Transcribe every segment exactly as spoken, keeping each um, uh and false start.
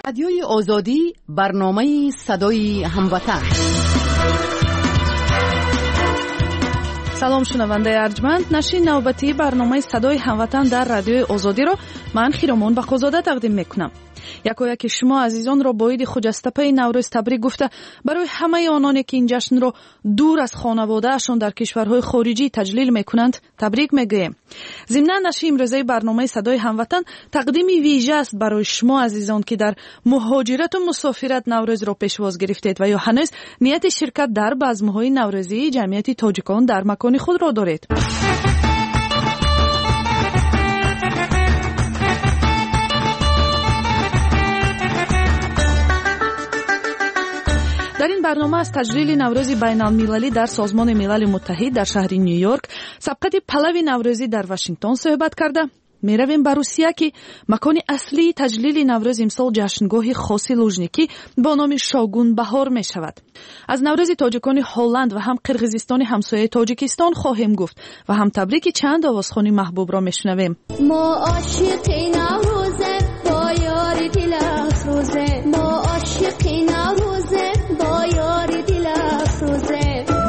رادیوی آزادی، برنامه صدای هموطن. سلام شنونده ارجمند، نشر نوبتی برنامه صدای هموطن در رادیوی آزادی را من خیرمان بقازاده تقدیم میکنم. یکایک شما عزیزان را با عید خجسته پی نوروز تبریک گفته برای همه آنانی که این جشن را دور از خانواده‌شان در کشورهای خارجی تجلیل میکنند تبریک میگویم. ضمن نشر امروزه برنامه صدای هموطن تقدیم ویژه است برای شما عزیزان که در مهاجرت و مسافرت نوروز را پیشواز گرفتید و یا هنوز نیت شرکت در بزم‌های نوروزی جمعیت تاجیکان در مکان خود را دارید. در این برنامه از تجلیل نوروز بین المللی در سازمان ملل متحد در شهر نیویورک، سبقت پلو نوروزی در واشنگتن صحبت کرده. می رویم به روسیه که مکان اصلی تجلیل نوروز امسال جشنگاه خاصی لوژنیکی با نام شاگون بهار می شود. از نوروز تاجیکان هلند و هم قرقیزستان همسایه تاجیکستان خواهیم گفت و هم تبریک چند آوازخوانی محبوب را می شنویم. ما عاشقی نوروزه با یاری دل افروزه، ما عاشقی نوروزه با یاری دل افروزه.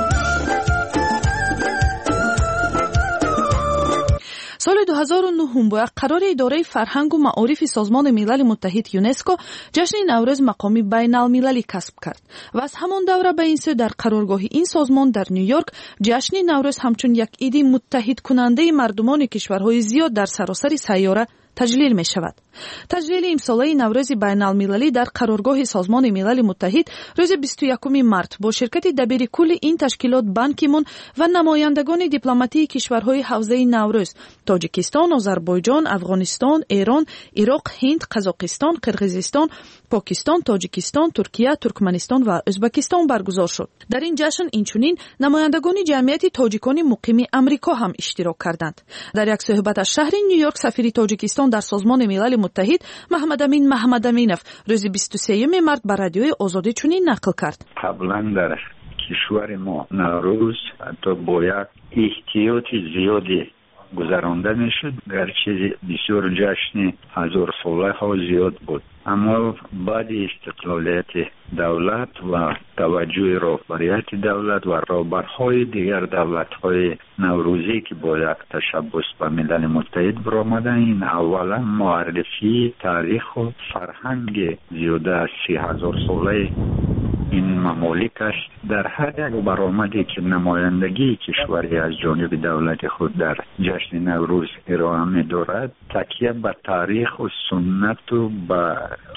سال دو هزار و نه با قرار اداره فرهنگ و معارف سازمان ملل متحد یونسکو جشن نوروز مقامی بین المللی کسب کرد و از همان دوره به این سو در قرارگاه این سازمان در نیویورک جشن نوروز همچون یک عید متحد کننده مردمان کشورهای زیاد در سراسر سیاره تجلیل می شود. تجلیل امساله نوروز بین المللی در قرارگاه سازمان ملل متحد روز بیست و یکم مارس با شرکت دبیر کل این تشکیلات بان کی مون و نمایندگان دیپلماتی کشورهای حوزه نوروز تاجیکستان، آذربایجان، افغانستان، ایران، عراق، هند، قزاقستان، قرقیزستان، پاکستان، تاجیکستان، ترکیه، ترکمنستان و ازبکستان برگزار شد. در این جشن اینچنین نمایندگان جمعیت تاجیکان مقیم آمریکا هم اشتراک کردند. در یک صحبت از شهر نیویورک سفیر تاجیکستان در سازمان ملل متحد محمد امین محمد امینов روز بیست و سوم مارس بر رادیوی آزادی چنین نقل کرد. قبلا در کشور ما نوروز تا با یک احتیاط زیادی گذرانده میشد، گرچه بسیار جشن هزار ساله ها زیاد بود، اما بعد استقلالیت دولت و توجه رهبریت دولت و رهبرهای دیگر دولت‌های نوروزی که با یک تشبث به ملل متحد برآمدند، این اولا معرفی تاریخ و فرهنگ زیاده از سی هزار ساله این ممالک است. در هر یک برآمدی که نمایندگی کشوری از جانب دولت خود در جشن نوروز ارائه می‌دارد، تکیه به تاریخ و سنت و به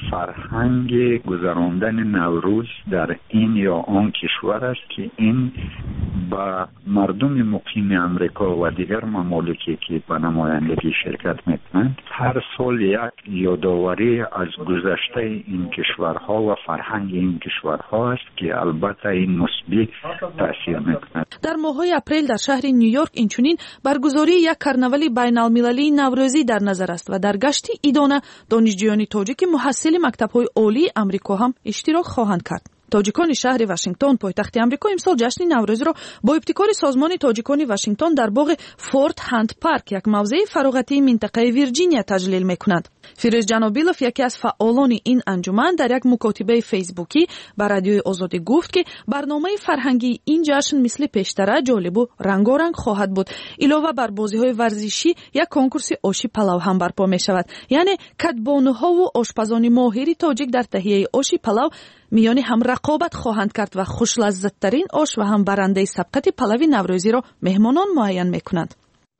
فرهنگ گذراندن نوروز در این یا آن کشور است که این با مردم مقیم امریکا و دیگر ممالکی که به نمایندگی شرکت می‌کنند هر سال یک یادآوری از گذشته این کشورها و فرهنگ این کشورها است که البته این مثبت تاثیر می‌کند. در ماه‌های اپریل در شهر نیویورک اینچنین برگزاری یک کرنوالی بین المللی نوروزی در نظر است و در گشت ایدانه دانشجویان تاجیک محصل مکتب‌های عالی آمریکا هم اشتراک خواهند کرد. تاجیکان شهر واشنگتن پایتخت آمریکا امسال جشن نوروز را با ابتکار سازمان تاجیکان واشنگتن در باغ فورت هند پارک یک موضع فراغتی منطقه ویرجینیا تجلیل می‌کند. فیروز جنابیلوف یکی از فعالان این انجمن در یک مکاتبه فیسبوکی بر رادیوی آزادی گفت که برنامه فرهنگی این جشن مثل پیشتر جالب و رنگارنگ خواهد بود. علاوه بر بازی‌های ورزشی یک کنکورس آشی پلو هم برپا می‌شود. یعنی کدبانوها و آشپزان ماهر تاجیک در تهیه آشی پلو میان هم رقابت خواهند کرد و خوش لذت ترین آش و هم برنده سبقت پلو نوروزی را مهمانان معین میکنند.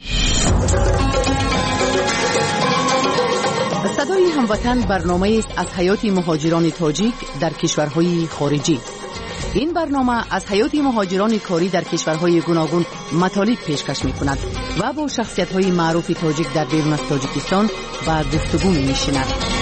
صدای هموطن برنامه است از حیات مهاجران تاجیک در کشورهای خارجی. این برنامه از حیات مهاجران کاری در کشورهای گوناگون مطالب پیشکش میکند و با شخصیت‌های معروف تاجیک در بیرون از تاجیکستان و گفتگو می‌نشیند.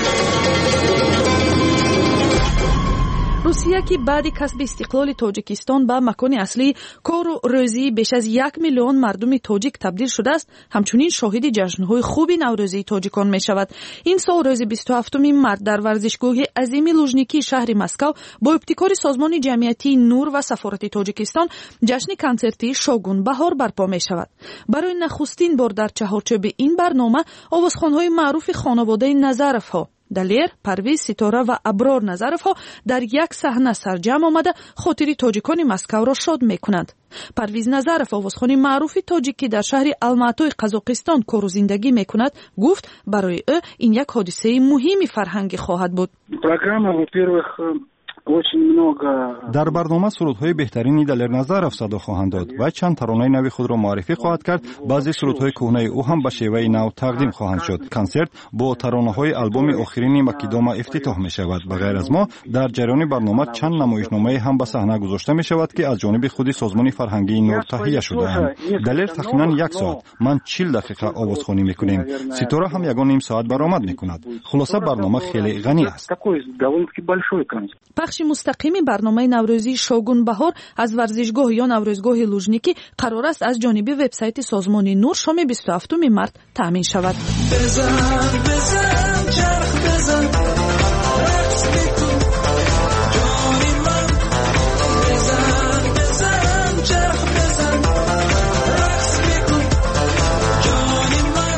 روسیه که بعد کسب استقلال تاجیکستان به مکان اصلی کار و روزی بیش از یک میلیون مردم تاجیک تبدیل شده است، همچنین شاهد جشن‌های خوبی نوروزی تاجیکان می شود. این سال روز بیست و هفتم مارس در ورزشگاه عظیم لوژنیکی شهر مسکو با ابتکار سازمان جمعیتی نور و سفارت تاجیکستان جشن کنسرتی شاگون بهار برپا می شود. برای نخستین بار در چهارچوب این برنامه آوازخوان‌های معروف خانواده نظرف‌ها далер, парвиз, ситора ва аброр назаровҳо дар як саҳна сарҷамъ омада хотири тоҷикони Москавро шод мекунанд. парвиз назаров, овозхони маъруфи тоҷик, ки дар шаҳри Алматои Қазоқистон кору зиндагӣ мекунад, гуфт барои ӯ ин як ҳодисаи муҳими фарҳангӣ хоҳад буд. Программа, во-первых, очень много. дар барнома сурудҳои беҳтарини Далер Назаров садо хоҳанд дод ва чанд таронаи нави худро муаррифӣ хоҳад кард. баъзе сурудҳои кӯҳнаи ӯ ҳам ба шеваи нав тақдим хоҳанд шуд. консерт бо таронаҳои албоми охирини Макидома ифтитоҳ мешавад. ба ғайр аз мо, дар ҷараёни барнома чанд намоишномае ҳам ба саҳна гузошта мешавад, ки аз ҷониби худи Созмони фарҳангии Нур таҳия шудаанд. Далер тахминан як соат, ман чил дақиқа овозхонӣ мекунем. Ситора ҳам ягон ним соат баромад мекунад. хулоса барнома хеле ғанӣ аст. пахши мустақими барномаи наврӯзии Шогун Баҳор аз варзишгоҳ ё наврӯзгоҳи Лужникӣ қарор аст аз ҷониби вебсайти Созмони Нур шоми бисту ҳафтуми март таъмин шавад. Безан, безан, чарх безан, рақс бикун, ҷони ман. Безан, безан, чарх безан, рақс бикун, ҷони ман.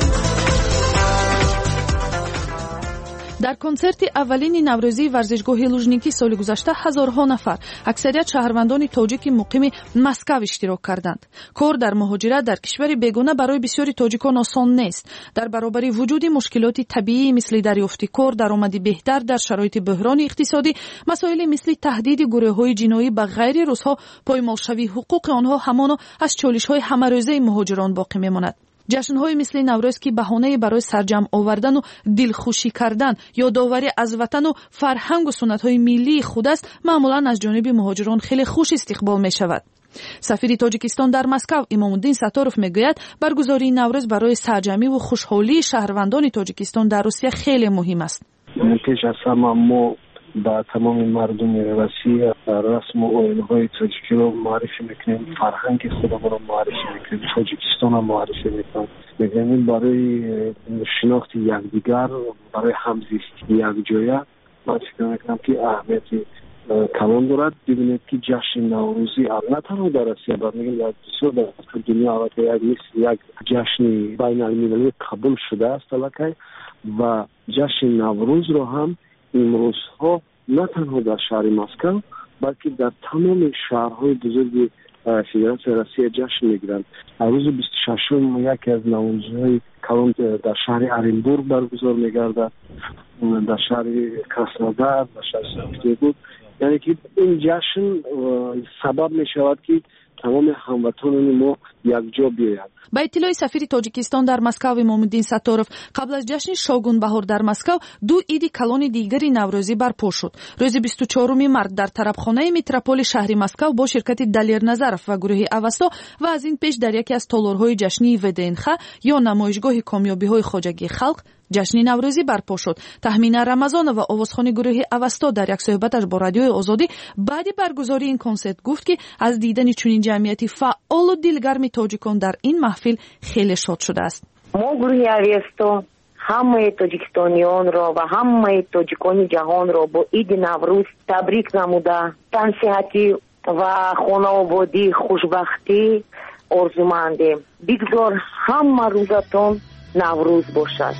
дар консерти аввалини наврӯзии варзишгоҳи Лужникӣ соли гузашта ҳазорҳо нафар, аксарият шаҳрвандони тоҷики муқими Москав иштирок карданд. кор дар муҳоҷират дар кишвари бегона барои бисёри тоҷикон осон нест. дар баробари вуҷуди мушкилоти табиӣ мисли дарёфти кор, даромади беҳтар дар шароити буҳрони иқтисодӣ, масоили мисли таҳдиди гурӯҳҳои ҷиноӣ ба ғайри русҳо, поймолшавии ҳуқуқи онҳо ҳамоно аз чолишҳои ҳамарӯзаи муҳоҷирон боқӣ мемонад. ҷашнҳои мисли наврӯз, ки баҳонаи барои сарҷамъ овардану дилхушӣ кардан, ёдоварӣ аз ватану фарҳангу суннатҳои миллии худ аст, маъмулан аз ҷониби муҳоҷирон хеле хуш истиқбол мешавад. сафири Тоҷикистон дар Москав Имомуддин Сатторов мегӯяд, баргузории Наврӯз барои сарҷамъиву хушҳолии шаҳрвандони Тоҷикистон дар Русия хеле муҳим аст. пеш аз ҳама мо ба тамоми мардуми Россия расму оинҳои тоҷикиро муаррифӣ мекунем, фарҳанги худамонро муаррифӣ мекунем, Тоҷикистонро муаррифӣ мекунем. мекунем барои шинохти якдигар, барои ҳамзисти якҷоя. ман фикр мекунам ки аҳамияти калон дорад. бибинед ки ҷашни наврӯзӣ на танҳо дар Россия, балки мегӯям дар бисёр дар дунё аллакай як мисли як ҷашни байналмилалӣ қабул шудааст аллакай. ва ҷашни наврӯзро ҳам имрӯзҳо на танҳо дар шаҳри Москав, балки дар тамоми шаҳрҳои бузурги Федератсияи Россия ҷашн мегиранд. рӯзи бисту шашум яке аз наврӯзҳои калон дар шаҳри Оренбург баргузор мегардад, дар шаҳри Краснодар, дар шаҳри Санкт-Петербург. яъне ки ин ҷашн сабаб мешавад ки тамоми ҳамватонони мо якҷо биёянд. ба иттилои сафири Тоҷикистон дар Москав Имомуддин Сатторов, қабл аз ҷашни Шогун Баҳор дар Москав ду иди калони дигари наврӯзӣ барпо шуд. рӯзи бисту чоруми март дар тарабхонаи метрополи шаҳри Москав бо ширкати Далер Назаров ва гурӯҳи Авасто ва аз ин пеш дар яке аз толорҳои ҷашнии ВДНХ ё намоишгоҳи комёбиҳои хоҷагии халқ ҷашни наврӯзӣ барпо шуд. Таҳмина Рамазонова, овозхони гурӯҳи Авасто, дар як суҳбаташ бо радиои Озодӣ баъди баргузории ин консерт гуфт, ки аз дидани чунин ҷамъияти фаъолу дилгарми тоҷикон дар ин маҳфил хеле шод шудааст. мо гурӯҳи Авасто ҳамаи тоҷикистонионро ва ҳамаи тоҷикони ҷаҳонро бо иди Наврӯз табрик намуда тансиҳатӣ ва хонаободӣ, хушбахтӣ орзумандем. бигзор ҳама рӯзатон Наврӯз бошад.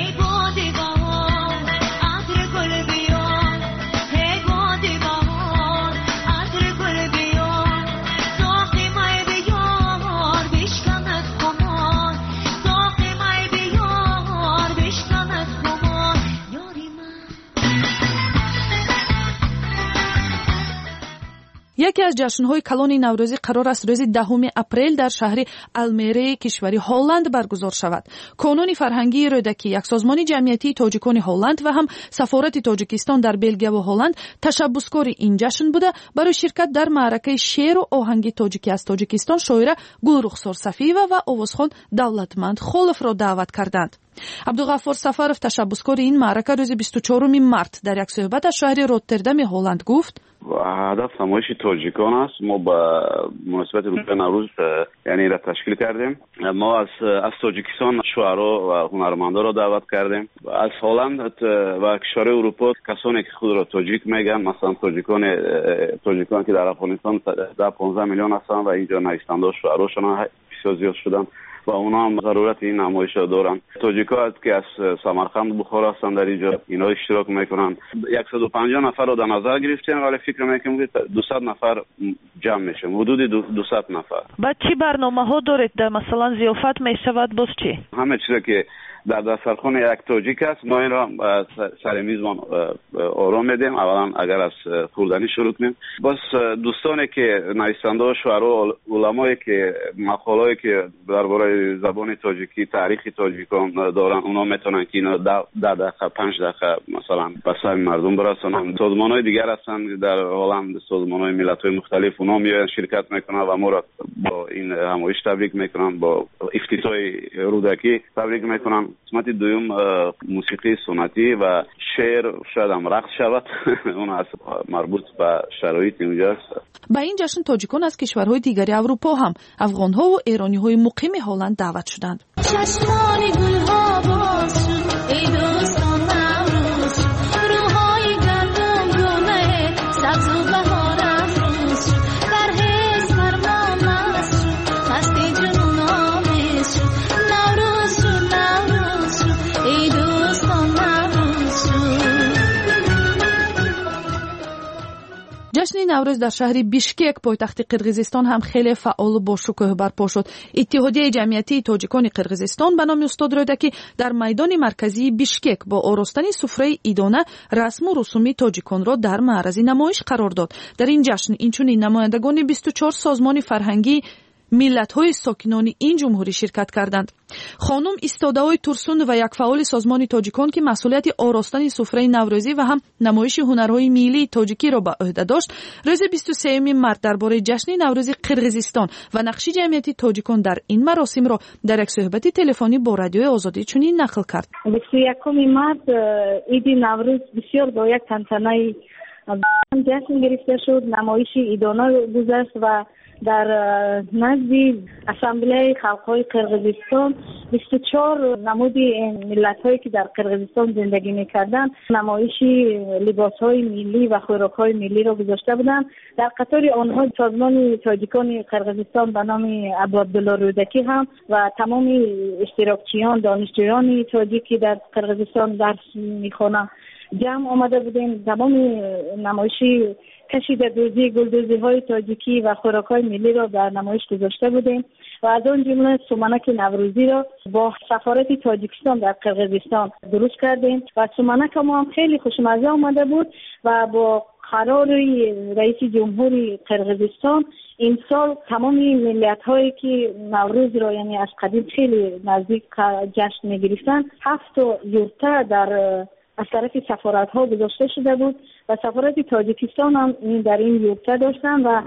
яке аз ҷашнҳои калони наврӯзӣ қарор аст рӯзи даҳуми апрел дар шаҳри Алмереи кишвари Ҳолланд баргузор шавад. Конуни фарҳангии рӯдакӣ, як созмони ҷамъиятии тоҷикони Ҳолланд ва ҳам сафорати Тоҷикистон дар Белгия ва Ҳолланд ташаббускори ин ҷашн буда, барои ширкат дар маъракаи шеъру оҳанги тоҷикӣ аз Тоҷикистон шоира Гулрухсор Сафиева ва овозхон Давлатманд Холовро даъват карданд. Абдуғаффор Сафаров, ташаббускори ин маърака, рӯзи бисту чоруми март дар як суҳбат аз шаҳри Роттердами Ҳолланд гуфт: ҳадаф намоиши тоҷикон аст. мо ба муносибати рӯзи наврӯз яъне ра ташкил кардем. мо аз аз тоҷикистон шуъаро ва ҳунармандонро даъват кардем. аз ҳолланд ва кишварҳои эврупо касоне ки худро тоҷик мегӯянд, масалан тоҷиконе тоҷиконе ки дар Афғонистон да понздаҳ миллион ҳастанд ва инҷо навистандаҳо шуъарошон бисёр зиёд шуданд و اونا هم ضرورت این نمایش را دارن. تاجیک‌ها که از سمرقند بخارا هستن در اینجا اینا اشتراک میکنن. صد و پنجاه نفر رو در نظر گرفتیم ولی فکر میکنم که دویست نفر جمع میشه، حدود دویست نفر. بعد چی برنامه‌ها دارید؟ در مثلا ضیافت میشود باز چی؟ همه چیزی که در دسترخوان یک تاجیک است ما این را سر میزبان آرام میدیم. اولا اگر از خوردنی شروع کنیم، بس دوستانی که نویسنده و شعرا علمایی که مقاله‌ای که درباره زبان تاجیکی تاریخ تاجیکان دارن اونا میتونن که اینا ده دقیقه پنج دقیقه مثلا به سر مردم برسونن. سازمان‌های دیگر هستن در عالم، سازمان‌های ملت‌های مختلف، اونا میان شرکت میکنن و ما را با این همایش تبریک میکنن، با افتتاح رودکی تبریک میکنن. قسمت دوم موسیقی سنتی و شعر شاید هم رقص شود اون از مربوط به شرایط اونجاست. با این جشن تاجیکان از کشورهای دیگری اروپا هم افغان‌ها و ایرانی‌های مقیم هلند دعوت شدند. چشمان گل‌ها باز شد ای دوستان نوروز، روهای گندم گونه سبز و بهار افروز شد، در حس فرمان مست شد، مستی جنون آمیز شد، نوروز شد نوروز شد ای دوستان نوروز شد. جشن نوروز در شهر بیشکک پایتخت قرقیزستان هم خیلی فعال و با شکوه برپا شد. اتحادیه جمعیتی تاجیکان قرقیزستان به نام استاد رودکی در میدان مرکزی بیشکک با آراستن سفره ایدانه رسم و رسومی تاجیکان را در معرض نمایش قرار داد. در این جشن اینچنین نمایندگان بیست و چهار سازمان فرهنگی ملت‌های ساکنان این جمهوری شرکت کردند. خانم استاده‌های ترسون و یک فعال سازمان تاجیکان که مسئولیت آراستن سفره نوروزی و هم نمایش هنرهای ملی تاجیکی را به عهده داشت، روز بیست و سوم مارس درباره جشن نوروز قرقیزستان و نقش جمعیت تاجیکان در این مراسم را در یک صحبت تلفنی با رادیوی آزادی چنین نقل کرد. بیست و یکم مارس عید نوروز بسیار با یک تنتنه جشن گرفته شد. نمایش ایدانه گذشت و در نزد اسامبله خلق‌های قرقیزستان بیست و چهار نمود ملت‌هایی که در قرقیزستان زندگی می‌کردند نمایش لباس‌های ملی و خوراک‌های ملی را گذاشته بودند. در قطار آنها سازمان تاجیکان قرقیزستان به نام عبدالله رودکی هم و تمام اشتراکچیان دانشجویان تاجیکی در قرقیزستان درس می‌خوانند جمع آمده بودیم. تمام نمایشی کشید دوزی گلدوزی های تاجیکی و خوراک های ملی را در نمایش گذاشته بودیم و از آن جمله سومنک نوروزی را با سفارت تاجیکستان در قرقیزستان درست کردیم و سومنک ما هم خیلی خوشمزه آمده بود و با قرار رئیس جمهور قرقیزستان این سال تمام ملت هایی که نوروز را یعنی از قدیم خیلی نزدیک جشن می گرفتن هفت یورته در از طرف سفارت ها گذاشته شده بود و سفارت تاجیکستان هم در این یورته داشتن و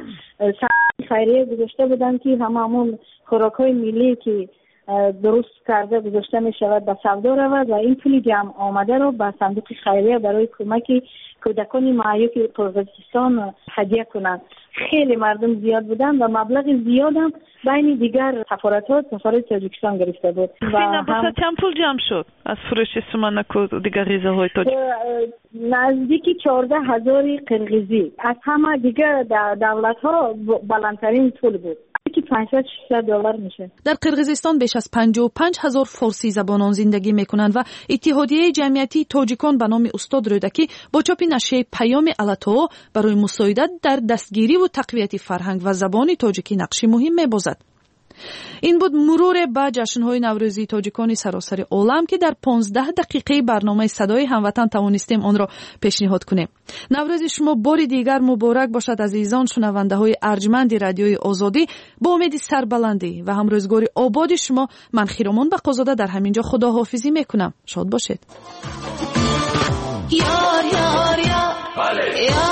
خیریه گذاشته بودن که هممون خوراک های ملی که درست کرده گذاشته می شود به سودا رود و این پول جمع آمده رو به صندوق خیریه برای کمک کودکان معیوب قرقیزستان هدیه کنند. خیلی مردم زیاد بودن و مبلغ زیاد هم بین دیگر سفارت‌ها سفارت تاجیکستان گرفته بود. و هم چند پول جمع شد از فروش سومنک و دیگر غذاهای تاجیک؟ نزدیک چهارده هزار قرقیزی. از همه دیگر دولت‌ها بلندترین پول بود. که پانصد شصت دلار میشه. در قرقیزستان بیش از پنجاه و پنج هزار فارسی زبانان زندگی میکنند و اتحادیه جمعیتی تاجیکان به نام استاد رودکی با چاپ نشریه پیام الاتو برای مساعدت در دستگیری و تقویت فرهنگ و زبان تاجیکی نقشی مهم میبازد. این بود مرور به جشن‌های نوروزی تاجیکان سراسر عالم که در پانزده دقیقه برنامه صدای هموطن توانستیم آن را پیشنهاد کنیم. نوروز شما بار دیگر مبارک باشد عزیزان شنونده‌های ارجمند رادیوی آزادی. با امید سربلندی و همروزگاری آباد شما من خیرمان بقازاده در همینجا خداحافظی میکنم. شاد باشید. یار یار یار